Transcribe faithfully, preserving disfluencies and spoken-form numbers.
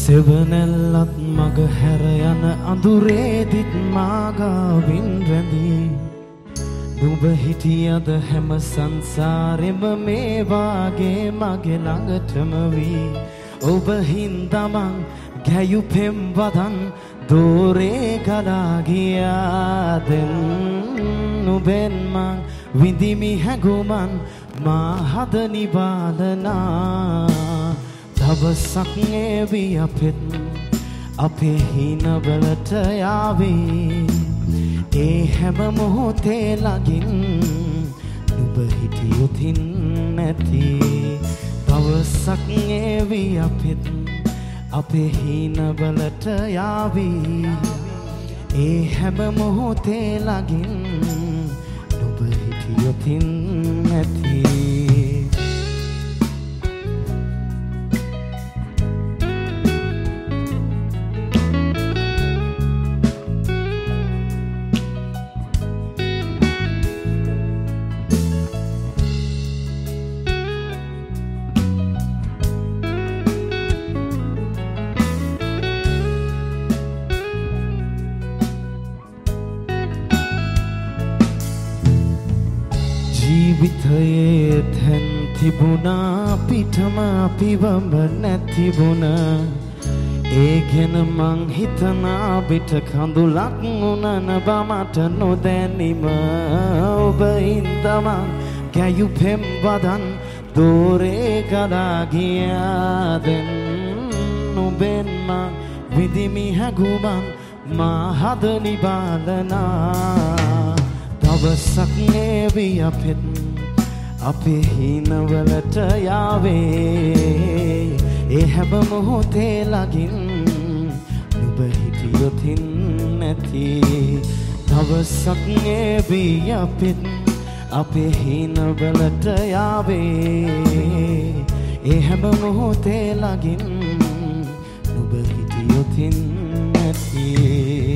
සෙවනැල්ලත් මග හැර යන අඳුරේදිත් මාගාවින් රැඳී නුඹ හිටියද හැම සංසාරෙම මේ වාගේ මගේ ළඟටම වී ඔබ හින්දමං ගැයු පෙම් වදන් දෝරේ ගලා ගියාදෙන් නුඹෙන් මං විඳිමි හැඟුමන් මා හද නිබාලනා දවසක් එවි අපෙත් අපේ හිනවලට යාවී ඒ හැම මොහොතේ ළඟින් නුඹ හිටියොතින් නැති දවසක් එවි අපෙත් අපේ හිනවලට යාවී ඒ හැම මොහොතේ ළඟින් නුඹ හිටියොතින් නැති ජීවිතයේ තැන් තිබුණා පිටම අපිවම නැතිබුණා ඒ ගැන මං හිතනා පිට කඳුලක් උනන බමට නොදැනීම ඔබ හින්දමං ගැයු පෙම් වදන් දෝරේ ගලා ගියාදෙන් නුඹෙන් මං විඳිමි හැඟුමන් මා හද නිබාලනා දවසක් එවි අපෙත් අපේ හිනවලට යාවේ ඒ හැම මොහොතේ ළඟින් නුඹ හිටියොතින් නැති දවසක් එවි අපෙත් අපේ හිනවලට යාවේ ඒ හැම මොහොතේ ළඟින් නුඹ හිටියොතින් නැති